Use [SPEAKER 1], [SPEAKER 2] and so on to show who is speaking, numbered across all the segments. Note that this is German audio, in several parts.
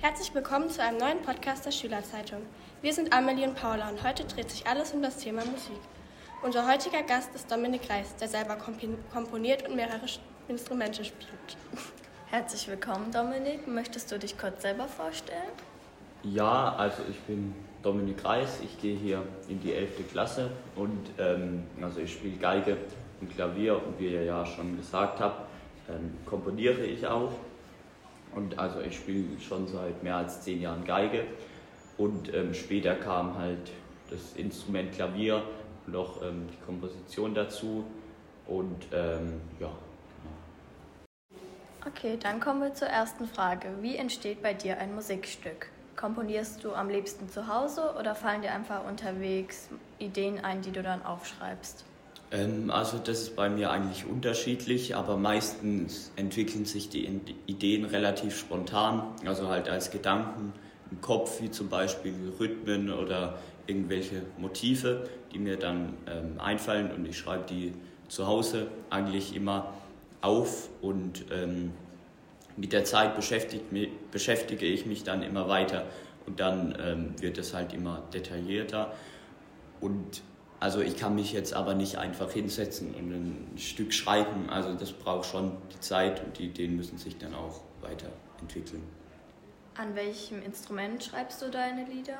[SPEAKER 1] Herzlich willkommen zu einem neuen Podcast der Schülerzeitung. Wir sind Amelie und Paula und heute dreht sich alles um das Thema Musik. Unser heutiger Gast ist Dominik Reis, der selber komponiert und mehrere Instrumente spielt.
[SPEAKER 2] Herzlich willkommen, Dominik. Möchtest du dich kurz selber vorstellen?
[SPEAKER 3] Ja, also ich bin Dominik Reis, ich gehe hier in die 11. Klasse und ich spiele Geige und Klavier und wie ihr ja schon gesagt habt, komponiere ich auch. Und also ich spiele schon seit mehr als 10 Jahren Geige und später kam halt das Instrument Klavier und auch die Komposition dazu und ja.
[SPEAKER 2] Okay, dann kommen wir zur ersten Frage. Wie entsteht bei dir ein Musikstück? Komponierst du am liebsten zu Hause oder fallen dir einfach unterwegs Ideen ein, die du dann aufschreibst?
[SPEAKER 3] Also das ist bei mir eigentlich unterschiedlich, aber meistens entwickeln sich die Ideen relativ spontan, also halt als Gedanken im Kopf, wie zum Beispiel Rhythmen oder irgendwelche Motive, die mir dann einfallen und ich schreibe die zu Hause eigentlich immer auf und mit der Zeit beschäftige ich mich dann immer weiter und dann wird es halt immer detaillierter und also ich kann mich jetzt aber nicht einfach hinsetzen und ein Stück schreiben, also das braucht schon die Zeit und die Ideen müssen sich dann auch weiterentwickeln.
[SPEAKER 2] An welchem Instrument schreibst du deine Lieder?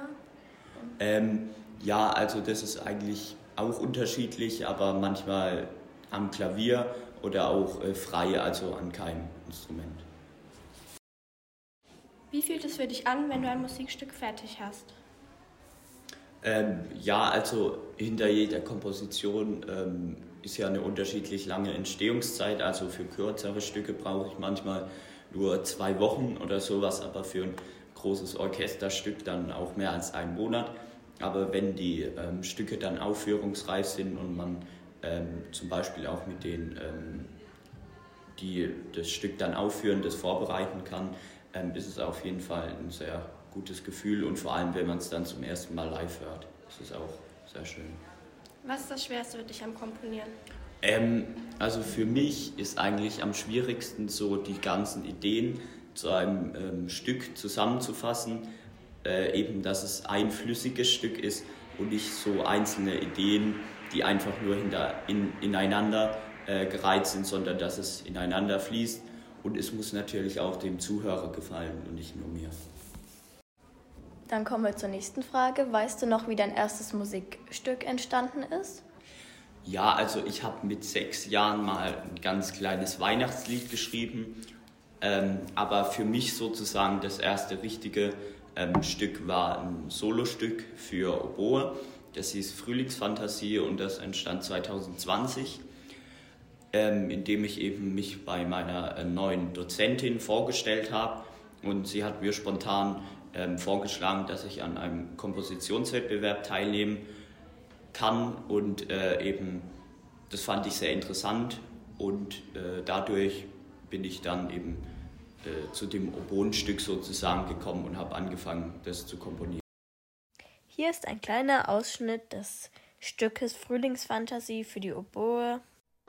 [SPEAKER 3] Ja, also das ist eigentlich auch unterschiedlich, aber manchmal am Klavier oder auch frei, also an keinem Instrument.
[SPEAKER 1] Wie fühlt es für dich an, wenn du ein Musikstück fertig hast?
[SPEAKER 3] Ja, also hinter jeder Komposition ist ja eine unterschiedlich lange Entstehungszeit. Also für kürzere Stücke brauche ich manchmal nur 2 Wochen oder sowas, aber für ein großes Orchesterstück dann auch mehr als 1 Monat. Aber wenn die Stücke dann aufführungsreif sind und man zum Beispiel auch mit denen, die das Stück dann aufführen, das vorbereiten kann, ist es auf jeden Fall ein sehr gutes Gefühl und vor allem, wenn man es dann zum ersten Mal live hört, ist es auch sehr schön.
[SPEAKER 1] Was ist das Schwerste für dich am Komponieren?
[SPEAKER 3] Also für mich ist eigentlich am schwierigsten, so die ganzen Ideen zu einem Stück zusammenzufassen, eben, dass es ein flüssiges Stück ist und nicht so einzelne Ideen, die einfach nur ineinander gereiht sind, sondern dass es ineinander fließt und es muss natürlich auch dem Zuhörer gefallen und nicht nur mir.
[SPEAKER 2] Dann kommen wir zur nächsten Frage. Weißt du noch, wie dein erstes Musikstück entstanden ist?
[SPEAKER 3] Ja, also ich habe mit 6 Jahren mal ein ganz kleines Weihnachtslied geschrieben, aber für mich sozusagen das erste richtige Stück war ein Solostück für Oboe. Das hieß Frühlingsfantasie und das entstand 2020, in dem ich eben mich bei meiner neuen Dozentin vorgestellt habe und sie hat mir spontan vorgeschlagen, dass ich an einem Kompositionswettbewerb teilnehmen kann und eben das fand ich sehr interessant und dadurch bin ich dann eben zu dem Oboenstück sozusagen gekommen und habe angefangen, das zu komponieren.
[SPEAKER 2] Hier ist ein kleiner Ausschnitt des Stückes Frühlingsfantasie für die Oboe.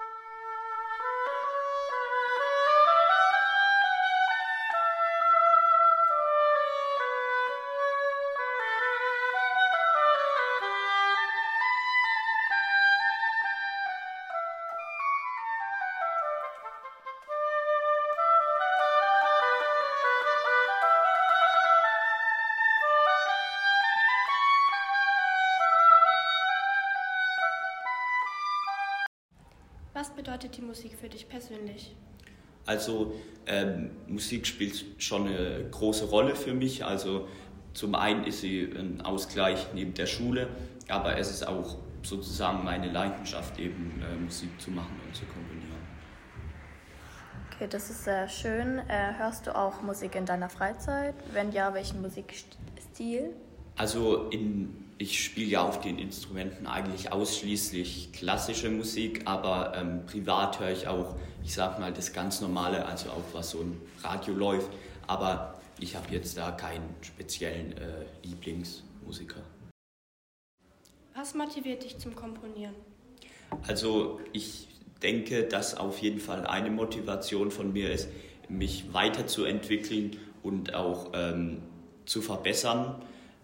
[SPEAKER 1] Was bedeutet die Musik für dich persönlich?
[SPEAKER 3] Also Musik spielt schon eine große Rolle für mich. Also zum einen ist sie ein Ausgleich neben der Schule, aber es ist auch sozusagen meine Leidenschaft, eben Musik zu machen und zu komponieren.
[SPEAKER 2] Okay, das ist sehr schön. Hörst du auch Musik in deiner Freizeit? Wenn ja, welchen Musikstil?
[SPEAKER 3] Also ich spiele ja auf den Instrumenten eigentlich ausschließlich klassische Musik, aber privat höre ich auch, ich sag mal, das ganz Normale, also auch was so im Radio läuft. Aber ich habe jetzt da keinen speziellen Lieblingsmusiker.
[SPEAKER 1] Was motiviert dich zum Komponieren?
[SPEAKER 3] Also ich denke, dass auf jeden Fall eine Motivation von mir ist, mich weiterzuentwickeln und auch zu verbessern.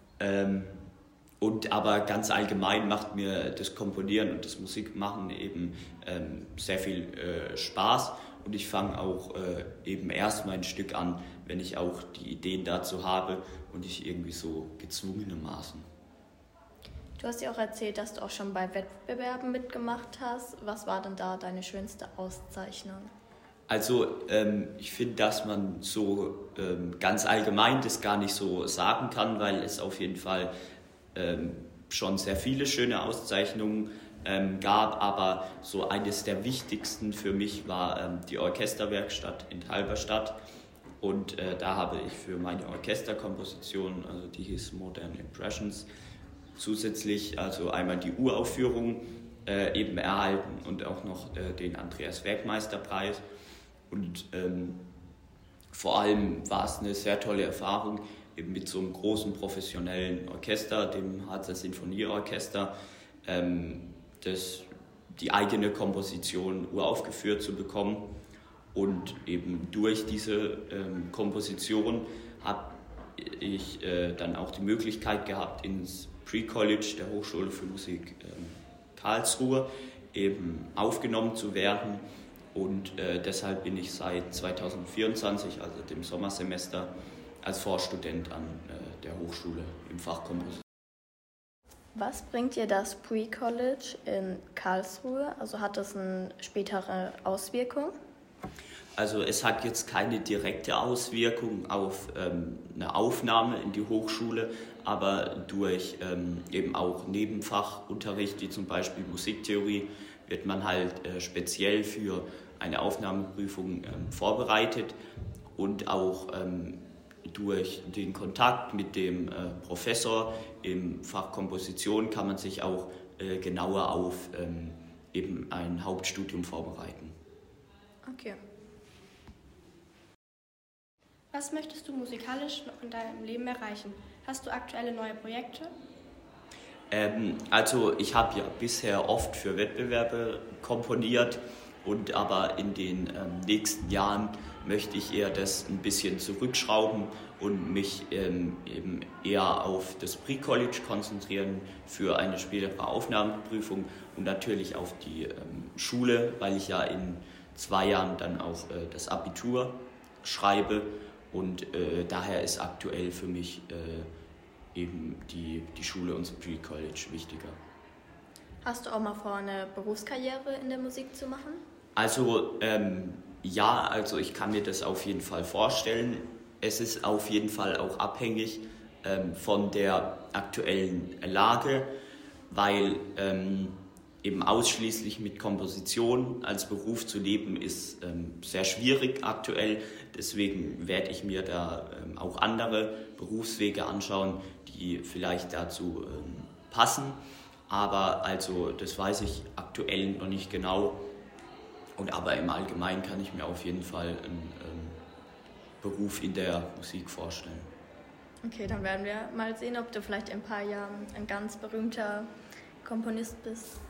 [SPEAKER 3] Und aber ganz allgemein macht mir das Komponieren und das Musikmachen eben sehr viel Spaß. Und ich fange auch eben erst mein Stück an, wenn ich auch die Ideen dazu habe und ich irgendwie so gezwungenermaßen.
[SPEAKER 2] Du hast ja auch erzählt, dass du auch schon bei Wettbewerben mitgemacht hast. Was war denn da deine schönste Auszeichnung?
[SPEAKER 3] Also ich finde, dass man so ganz allgemein das gar nicht so sagen kann, weil es auf jeden Fall schon sehr viele schöne Auszeichnungen gab, aber so eines der wichtigsten für mich war die Orchesterwerkstatt in Halberstadt. Und da habe ich für meine Orchesterkomposition, also die hieß Modern Impressions, zusätzlich also einmal die Uraufführung eben erhalten und auch noch den Andreas Werkmeister-Preis. Und vor allem war es eine sehr tolle Erfahrung, eben mit so einem großen professionellen Orchester, dem Harzer Sinfonieorchester, die eigene Komposition uraufgeführt zu bekommen. Und eben durch diese Komposition habe ich dann auch die Möglichkeit gehabt, ins Pre-College der Hochschule für Musik Karlsruhe eben aufgenommen zu werden. Und deshalb bin ich seit 2024, also dem Sommersemester, als Vorstudent an der Hochschule im Fach Komposition.
[SPEAKER 2] Was bringt dir das Pre-College in Karlsruhe? Also hat das eine spätere Auswirkung?
[SPEAKER 3] Also es hat jetzt keine direkte Auswirkung auf eine Aufnahme in die Hochschule, aber durch eben auch Nebenfachunterricht, wie zum Beispiel Musiktheorie, wird man halt speziell für eine Aufnahmeprüfung vorbereitet und auch durch den Kontakt mit dem Professor im Fach Komposition kann man sich auch genauer auf eben ein Hauptstudium vorbereiten.
[SPEAKER 2] Okay.
[SPEAKER 1] Was möchtest du musikalisch noch in deinem Leben erreichen? Hast du aktuelle neue Projekte?
[SPEAKER 3] Also ich habe ja bisher oft für Wettbewerbe komponiert und aber in den nächsten Jahren möchte ich eher das ein bisschen zurückschrauben und mich eben eher auf das Pre-College konzentrieren für eine spätere Aufnahmeprüfung und natürlich auf die Schule, weil ich ja in 2 Jahren dann auch das Abitur schreibe und daher ist aktuell für mich eben die Schule und das Pre-College wichtiger.
[SPEAKER 2] Hast du auch mal vor, eine Berufskarriere in der Musik zu machen?
[SPEAKER 3] Also ja, also ich kann mir das auf jeden Fall vorstellen. Es ist auf jeden Fall auch abhängig von der aktuellen Lage, weil eben ausschließlich mit Komposition als Beruf zu leben ist sehr schwierig aktuell. Deswegen werde ich mir da auch andere Berufswege anschauen, die vielleicht dazu passen. Aber also das weiß ich aktuell noch nicht genau. Aber im Allgemeinen kann ich mir auf jeden Fall einen Beruf in der Musik vorstellen.
[SPEAKER 2] Okay, dann werden wir mal sehen, ob du vielleicht in ein paar Jahren ein ganz berühmter Komponist bist.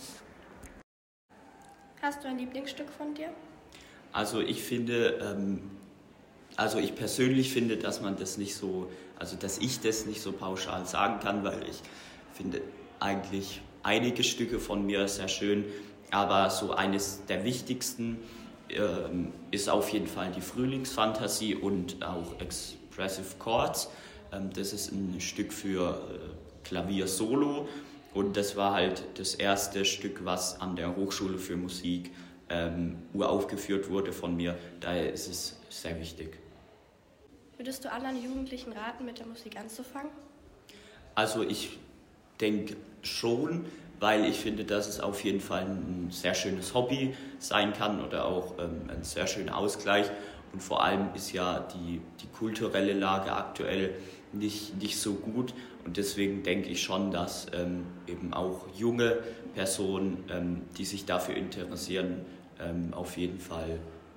[SPEAKER 1] Hast du ein Lieblingsstück von dir?
[SPEAKER 3] Also ich finde, ich persönlich finde, dass man das nicht so, also dass ich das nicht so pauschal sagen kann, weil ich finde eigentlich einige Stücke von mir sehr schön, aber so eines der wichtigsten ist auf jeden Fall die Frühlingsfantasie und auch Expressive Chords. Das ist ein Stück für Klavier Solo und das war halt das erste Stück, was an der Hochschule für Musik uraufgeführt wurde von mir. Daher ist es sehr wichtig.
[SPEAKER 1] Würdest du anderen Jugendlichen raten, mit der Musik anzufangen?
[SPEAKER 3] Also ich denke schon, weil ich finde, dass es auf jeden Fall ein sehr schönes Hobby sein kann oder auch ein sehr schöner Ausgleich. Und vor allem ist ja die kulturelle Lage aktuell nicht so gut. Und deswegen denke ich schon, dass eben auch junge Personen, die sich dafür interessieren, auf jeden Fall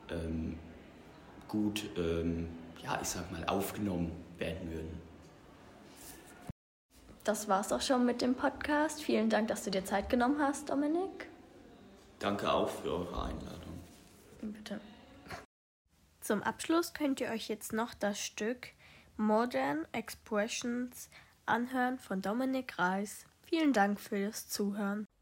[SPEAKER 3] gut, aufgenommen werden würden.
[SPEAKER 2] Das war's auch schon mit dem Podcast. Vielen Dank, dass du dir Zeit genommen hast, Dominik.
[SPEAKER 3] Danke auch für eure Einladung.
[SPEAKER 2] Bitte. Zum Abschluss könnt ihr euch jetzt noch das Stück Modern Expressions anhören von Dominik Reis. Vielen Dank fürs Zuhören.